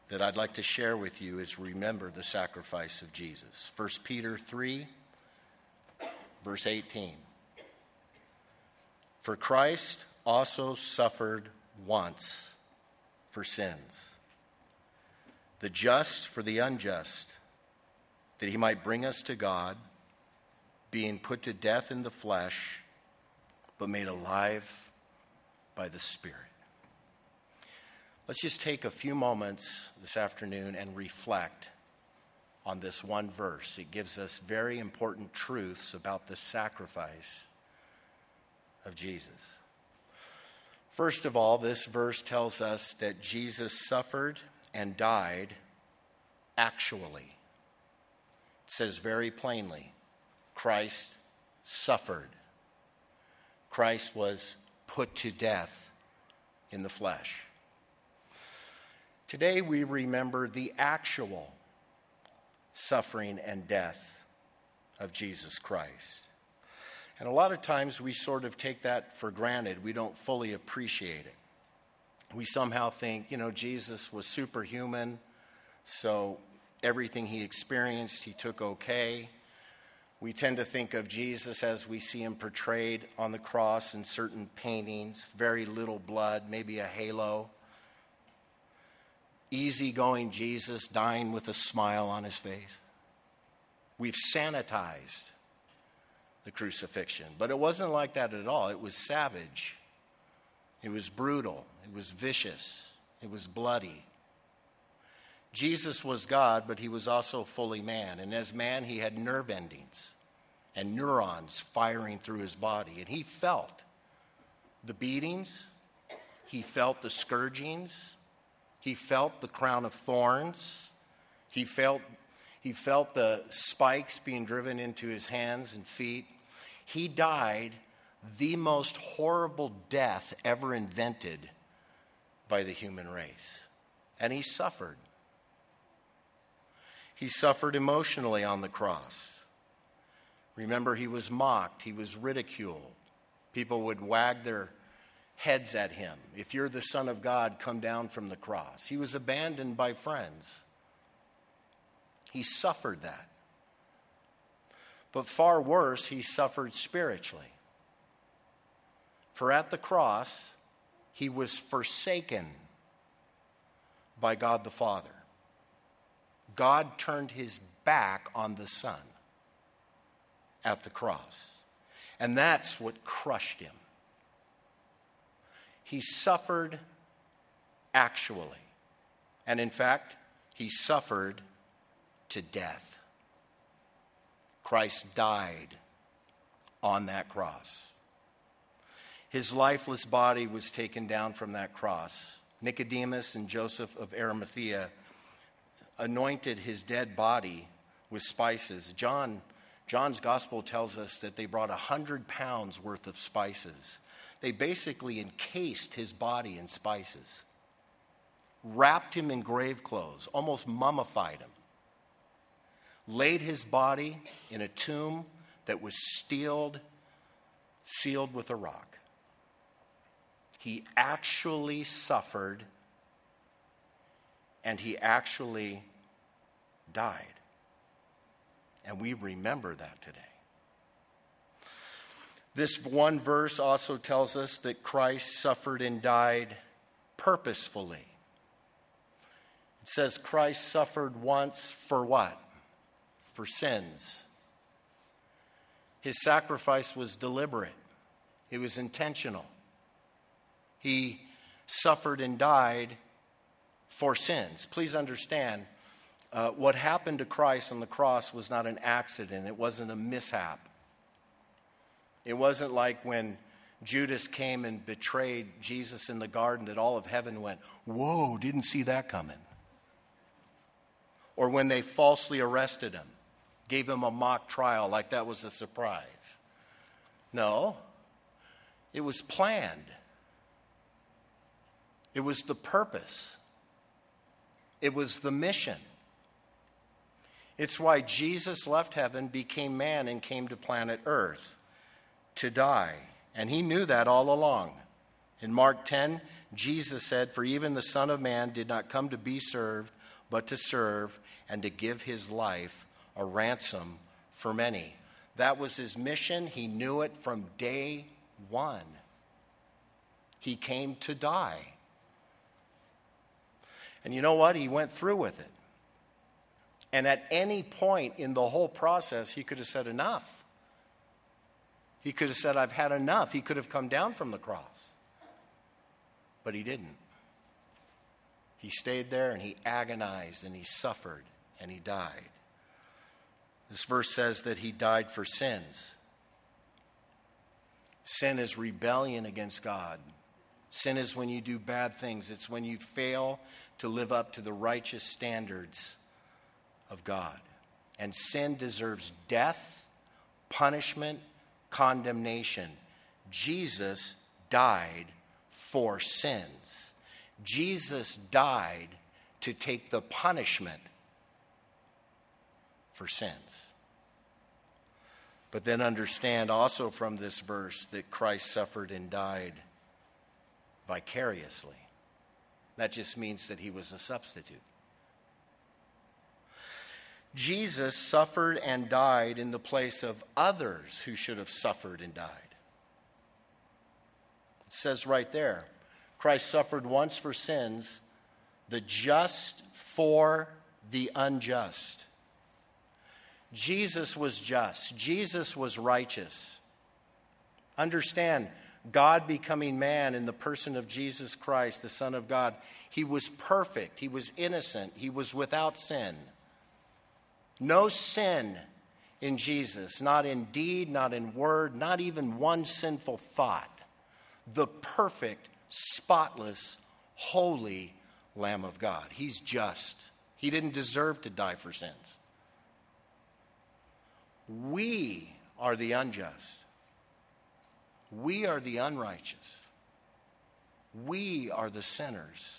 that I'd like to share with you is remember the sacrifice of Jesus. 1 Peter 3, verse 18. For Christ also suffered once for sins, the just for the unjust, that he might bring us to God, being put to death in the flesh, but made alive by the Spirit. Let's just take a few moments this afternoon and reflect on this one verse. It gives us very important truths about the sacrifice of Jesus. First of all, this verse tells us that Jesus suffered and died actually. It says very plainly, Christ suffered. Christ was put to death in the flesh. Today we remember the actual suffering and death of Jesus Christ. And a lot of times we sort of take that for granted. We don't fully appreciate it. We somehow think, Jesus was superhuman, so everything he experienced, he took okay. We tend to think of Jesus as we see him portrayed on the cross in certain paintings, very little blood, maybe a halo. Easygoing Jesus dying with a smile on his face. We've sanitized the crucifixion, but it wasn't like that at all. It was savage. It was brutal. It was vicious. It was bloody. Jesus was God, but he was also fully man. And as man, he had nerve endings and neurons firing through his body. And he felt the beatings. He felt the scourgings. He felt the crown of thorns. He felt the spikes being driven into his hands and feet. He died the most horrible death ever invented by the human race. And he suffered. He suffered emotionally on the cross. Remember, he was mocked. He was ridiculed. People would wag their heads at him. If you're the Son of God, come down from the cross. He was abandoned by friends. He suffered that. But far worse, he suffered spiritually. For at the cross, he was forsaken by God the Father. God turned his back on the Son at the cross. And that's what crushed him. He suffered actually. And in fact, he suffered to death. Christ died on that cross. His lifeless body was taken down from that cross. Nicodemus and Joseph of Arimathea anointed his dead body with spices. John's gospel tells us that they brought 100 pounds worth of spices. They basically encased his body in spices, wrapped him in grave clothes, almost mummified him, laid his body in a tomb that was sealed with a rock. He actually suffered, and he actually died. And we remember that today. This one verse also tells us that Christ suffered and died purposefully. It says Christ suffered once for what? For sins. His sacrifice was deliberate. It was intentional. He suffered and died for sins. Please understand, what happened to Christ on the cross was not an accident. It wasn't a mishap. It wasn't like when Judas came and betrayed Jesus in the garden that all of heaven went, whoa, didn't see that coming. Or when they falsely arrested him, gave him a mock trial like that was a surprise. No, it was planned. It was the purpose. It was the mission. It's why Jesus left heaven, became man, and came to planet Earth to die. And he knew that all along. In Mark 10, Jesus said, "For even the Son of Man did not come to be served, but to serve and to give his life a ransom for many." That was his mission. He knew it from day one. He came to die. And you know what? He went through with it. And at any point in the whole process, he could have said enough. He could have said, "I've had enough." He could have come down from the cross. But he didn't. He stayed there and he agonized and he suffered and he died. This verse says that he died for sins. Sin is rebellion against God. Sin is when you do bad things. It's when you fail to live up to the righteous standards of God. And sin deserves death, punishment, condemnation. Jesus died for sins. Jesus died to take the punishment for sins. But then understand also from this verse that Christ suffered and died vicariously. That just means that he was a substitute. Jesus suffered and died in the place of others who should have suffered and died. It says right there, Christ suffered once for sins, the just for the unjust. Jesus was just. Jesus was righteous. Understand, God becoming man in the person of Jesus Christ, the Son of God, he was perfect. He was innocent. He was without sin. No sin in Jesus, not in deed, not in word, not even one sinful thought. The perfect, spotless, holy Lamb of God. He's just. He didn't deserve to die for sins. We are the unjust. We are the unrighteous. We are the sinners.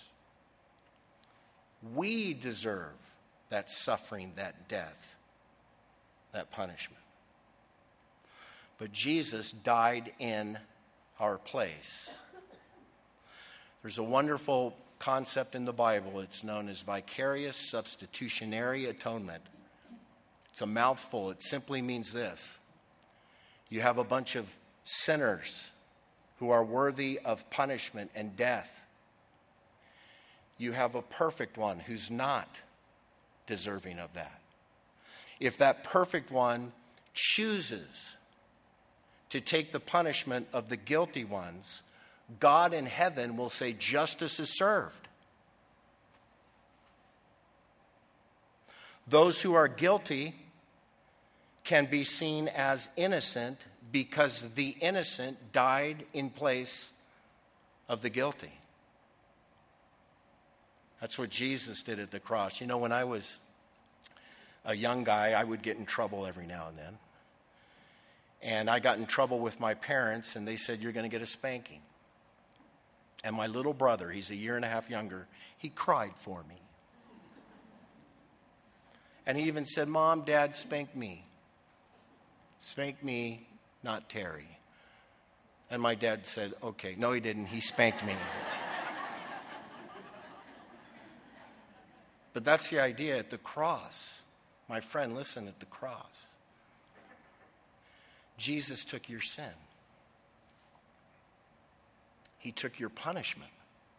We deserve that suffering, that death, that punishment. But Jesus died in our place. There's a wonderful concept in the Bible. It's known as vicarious substitutionary atonement. It's a mouthful. It simply means this. You have a bunch of sinners who are worthy of punishment and death. You have a perfect one who's not deserving of that. If that perfect one chooses to take the punishment of the guilty ones, God in heaven will say justice is served. Those who are guilty can be seen as innocent because the innocent died in place of the guilty. That's what Jesus did at the cross. You know, when I was a young guy, I would get in trouble every now and then. And I got in trouble with my parents, and they said, "You're going to get a spanking." And my little brother, he's a year and a half younger, he cried for me. And he even said, "Mom, Dad, spank me. Spank me, not Terry." And my dad said, "Okay." No, he didn't. He spanked me. But that's the idea at the cross. My friend, listen, at the cross, Jesus took your sin. He took your punishment.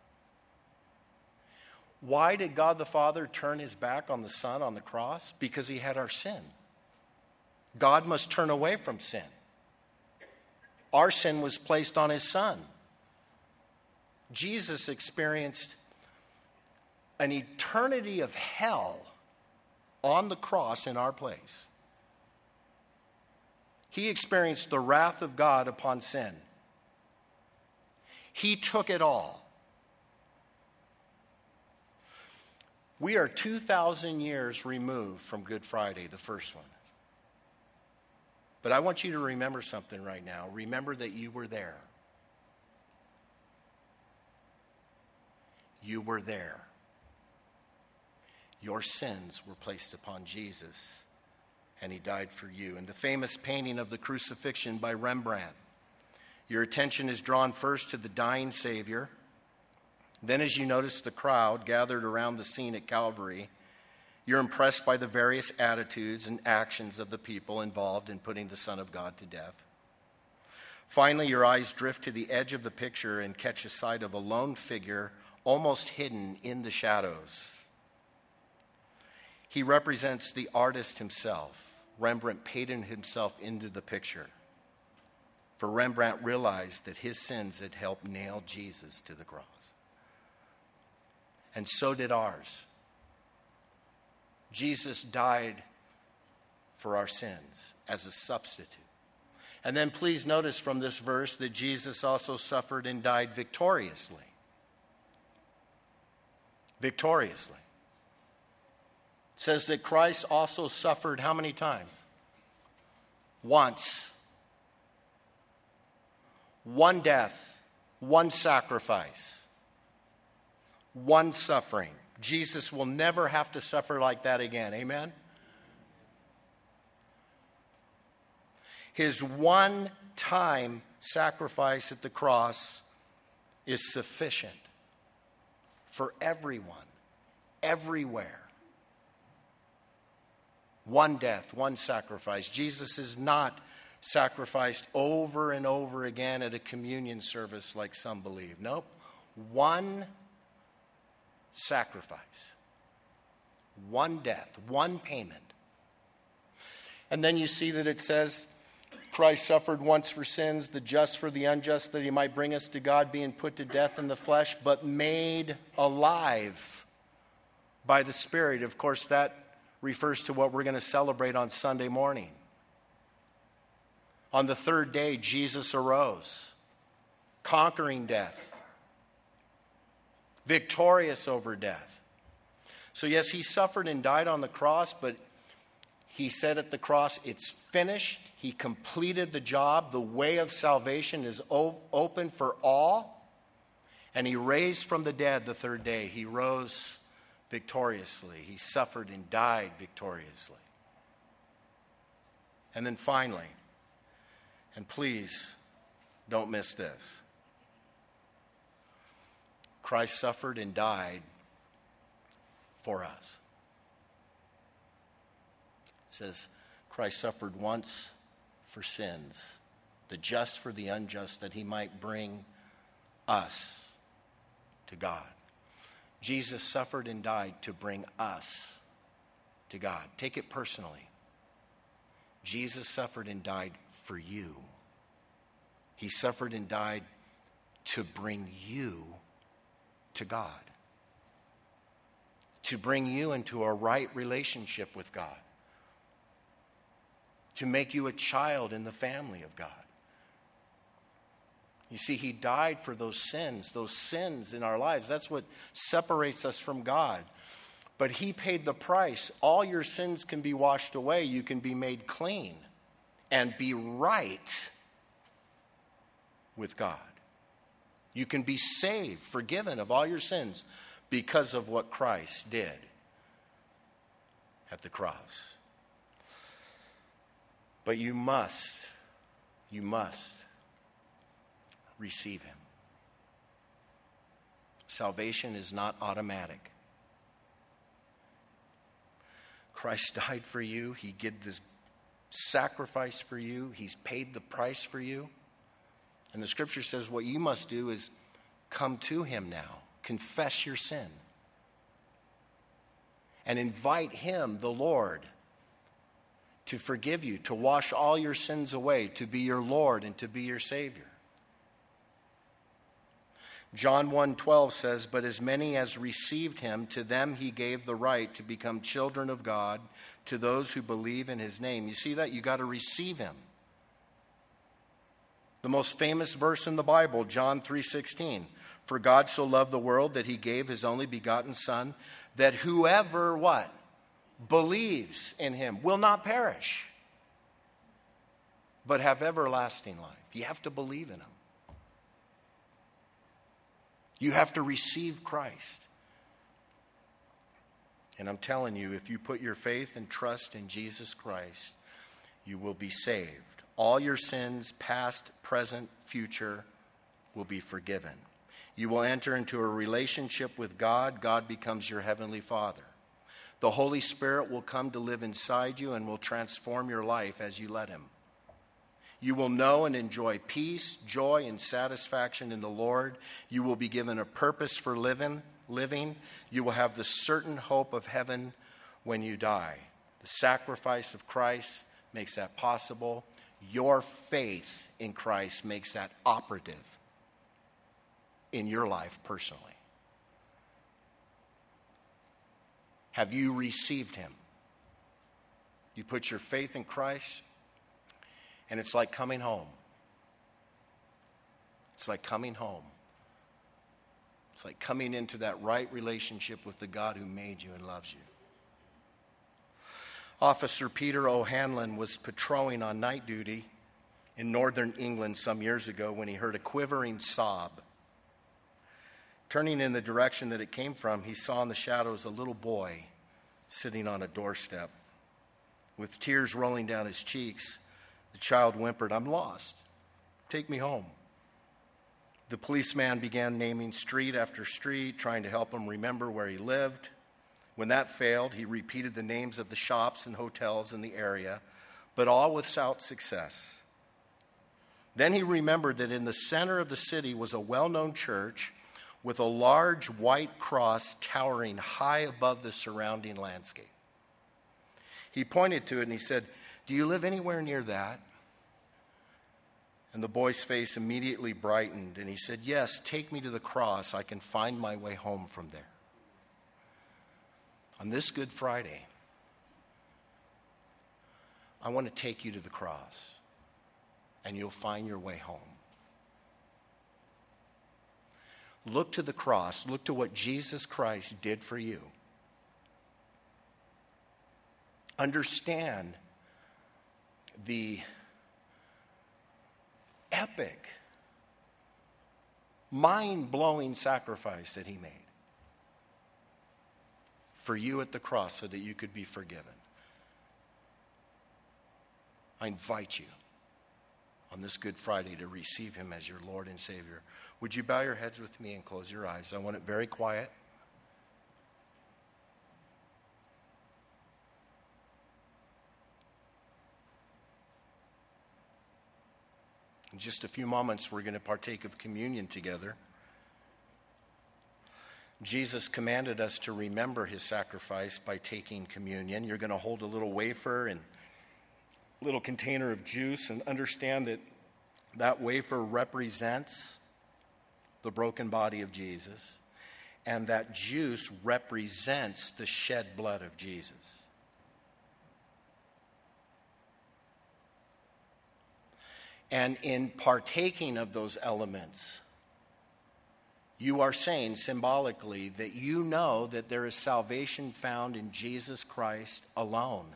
Why did God the Father turn his back on the Son on the cross? Because he had our sin. God must turn away from sin. Our sin was placed on his Son. Jesus experienced an eternity of hell on the cross in our place. He experienced the wrath of God upon sin. He took it all. We are 2,000 years removed from Good Friday, the first one. But I want you to remember something right now. Remember that you were there. You were there. Your sins were placed upon Jesus, and he died for you. In the famous painting of the Crucifixion by Rembrandt, Your attention is drawn first to the dying Savior. Then, as you notice the crowd gathered around the scene at Calvary, you're impressed by the various attitudes and actions of the people involved in putting the Son of God to death. Finally, your eyes drift to the edge of the picture and catch a sight of a lone figure almost hidden in the shadows. He represents the artist himself. Rembrandt painted himself into the picture. For Rembrandt realized that his sins had helped nail Jesus to the cross. And so did ours. Jesus died for our sins as a substitute. And then please notice from this verse that Jesus also suffered and died victoriously. Victoriously. It says that Christ also suffered how many times? Once. One death, one sacrifice, one suffering. Jesus will never have to suffer like that again. Amen? His one-time sacrifice at the cross is sufficient for everyone, everywhere. One death, one sacrifice. Jesus is not sacrificed over and over again at a communion service like some believe. Nope. One sacrifice. One death. One payment. And then you see that it says, Christ suffered once for sins, the just for the unjust, that he might bring us to God, being put to death in the flesh, but made alive by the Spirit. Of course, that refers to what we're going to celebrate on Sunday morning. On the third day, Jesus arose, conquering death, victorious over death. So yes, he suffered and died on the cross, but he said at the cross, it's finished. He completed the job. The way of salvation is open for all. And he raised from the dead the third day. He rose victoriously. He suffered and died victoriously. And then finally, and please don't miss this, Christ suffered and died for us. It says Christ suffered once for sins, the just for the unjust, that he might bring us to God. Jesus suffered and died to bring us to God. Take it personally. Jesus suffered and died for you. He suffered and died to bring you to God. To bring you into a right relationship with God. To make you a child in the family of God. You see, he died for those sins in our lives. That's what separates us from God. But he paid the price. All your sins can be washed away. You can be made clean and be right with God. You can be saved, forgiven of all your sins because of what Christ did at the cross. But you must receive him. Salvation is not automatic. Christ died for you. He did this sacrifice for you. He's paid the price for you. And the scripture says what you must do is come to him now. Confess your sin. And invite him, the Lord, to forgive you, to wash all your sins away, to be your Lord and to be your Savior. John 1:12 says, "But as many as received him, to them he gave the right to become children of God, to those who believe in his name." You see that? You got to receive him. The most famous verse in the Bible, John 3:16. "For God so loved the world that he gave his only begotten Son, that whoever," what? "Believes in him will not perish, but have everlasting life." You have to believe in him. You have to receive Christ. And I'm telling you, if you put your faith and trust in Jesus Christ, you will be saved. All your sins, past, present, future, will be forgiven. You will enter into a relationship with God. God becomes your heavenly Father. The Holy Spirit will come to live inside you and will transform your life as you let him. You will know and enjoy peace, joy, and satisfaction in the Lord. You will be given a purpose for living. You will have the certain hope of heaven when you die. The sacrifice of Christ makes that possible. Your faith in Christ makes that operative in your life personally. Have you received him? You put your faith in Christ, and it's like coming home. It's like coming home. It's like coming into that right relationship with the God who made you and loves you. Officer Peter O'Hanlon was patrolling on night duty in northern England some years ago when he heard a quivering sob. Turning in the direction that it came from, he saw in the shadows a little boy sitting on a doorstep. With tears rolling down his cheeks, the child whimpered, "I'm lost. Take me home." The policeman began naming street after street, trying to help him remember where he lived. When that failed, he repeated the names of the shops and hotels in the area, but all without success. Then he remembered that in the center of the city was a well-known church with a large white cross towering high above the surrounding landscape. He pointed to it and he said, "Do you live anywhere near that?" And the boy's face immediately brightened, and he said, "Yes, take me to the cross. I can find my way home from there." On this Good Friday, I want to take you to the cross, and you'll find your way home. Look to the cross. Look to what Jesus Christ did for you. Understand the epic, mind-blowing sacrifice that he made for you at the cross so that you could be forgiven. I invite you on this Good Friday to receive him as your Lord and Savior. Would you bow your heads with me and close your eyes? I want it very quiet. In just a few moments, we're going to partake of communion together. Jesus commanded us to remember his sacrifice by taking communion. You're going to hold a little wafer and a little container of juice and understand that that wafer represents the broken body of Jesus, and that juice represents the shed blood of Jesus. And in partaking of those elements, you are saying symbolically that you know that there is salvation found in Jesus Christ alone,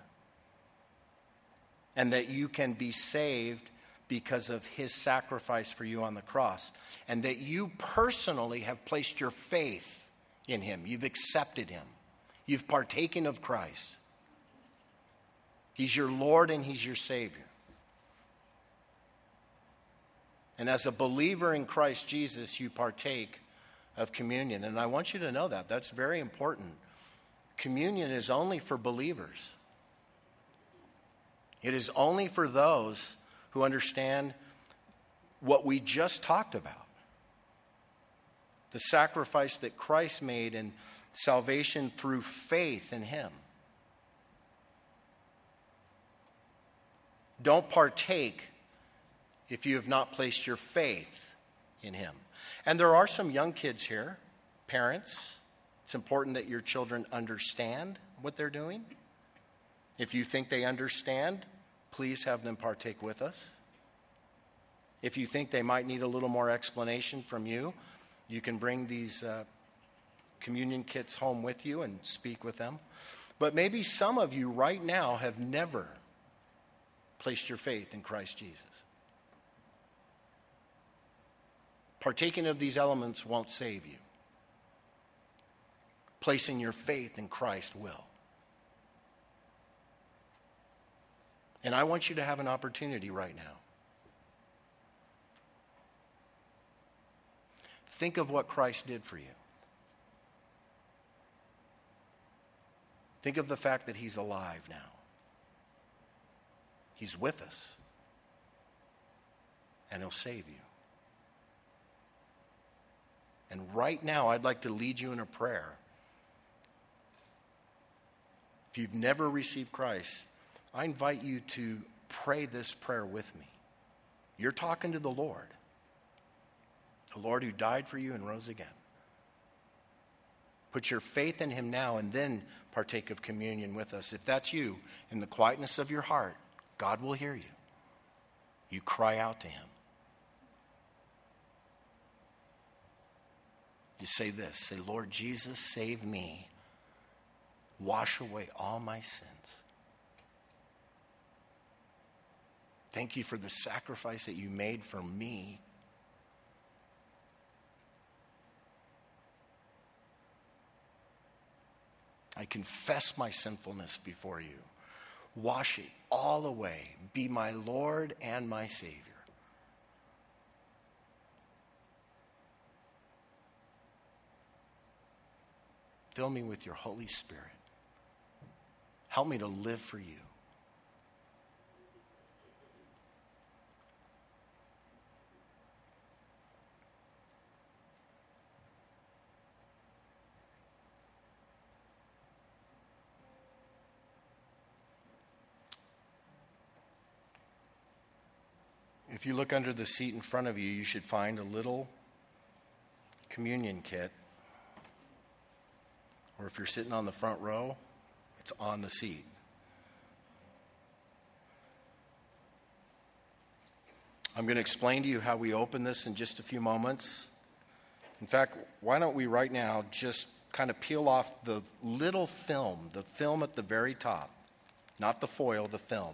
and that you can be saved because of his sacrifice for you on the cross, and that you personally have placed your faith in him. You've accepted him. You've partaken of Christ. He's your Lord and he's your Savior. And as a believer in Christ Jesus, you partake of communion. And I want you to know that. That's very important. Communion is only for believers. It is only for those who understand what we just talked about. The sacrifice that Christ made and salvation through faith in him. Don't partake if you have not placed your faith in him. And there are some young kids here, parents. It's important that your children understand what they're doing. If you think they understand, please have them partake with us. If you think they might need a little more explanation from you, you can bring these communion kits home with you and speak with them. But maybe some of you right now have never placed your faith in Christ Jesus. Partaking of these elements won't save you. Placing your faith in Christ will. And I want you to have an opportunity right now. Think of what Christ did for you. Think of the fact that he's alive now. He's with us. And he'll save you. And right now, I'd like to lead you in a prayer. If you've never received Christ, I invite you to pray this prayer with me. You're talking to the Lord who died for you and rose again. Put your faith in him now and then partake of communion with us. If that's you, in the quietness of your heart, God will hear you. You cry out to him. You say this, say, Lord Jesus, save me. Wash away all my sins. Thank you for the sacrifice that you made for me. I confess my sinfulness before you. Wash it all away. Be my Lord and my Savior. Fill me with your Holy Spirit. Help me to live for you. If you look under the seat in front of you, you should find a little communion kit. Or if you're sitting on the front row, it's on the seat. I'm going to explain to you how we open this in just a few moments. In fact, why don't we right now just kind of peel off the little film, the film at the very top, not the foil, the film.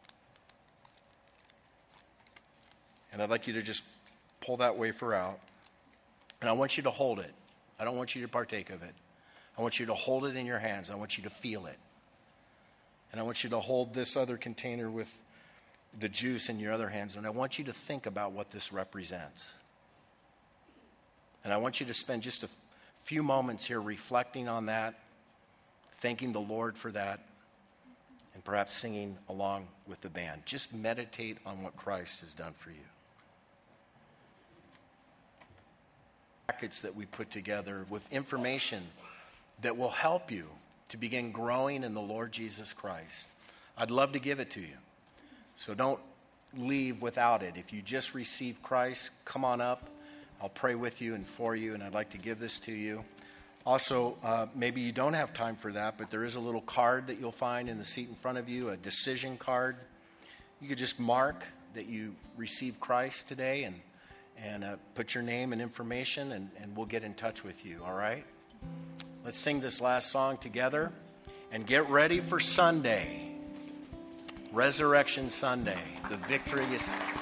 And I'd like you to just pull that wafer out. And I want you to hold it. I don't want you to partake of it. I want you to hold it in your hands. I want you to feel it. And I want you to hold this other container with the juice in your other hands. And I want you to think about what this represents. And I want you to spend just a few moments here reflecting on that, thanking the Lord for that, and perhaps singing along with the band. Just meditate on what Christ has done for you. Packets that we put together with information that will help you to begin growing in the Lord Jesus Christ. I'd love to give it to you. So don't leave without it. If you just received Christ, come on up. I'll pray with you and for you, and I'd like to give this to you. Also, maybe you don't have time for that, but there is a little card that you'll find in the seat in front of you, a decision card. You could just mark that you received Christ today and put your name and information, and we'll get in touch with you, all right? Let's sing this last song together and get ready for Sunday, Resurrection Sunday, the victorious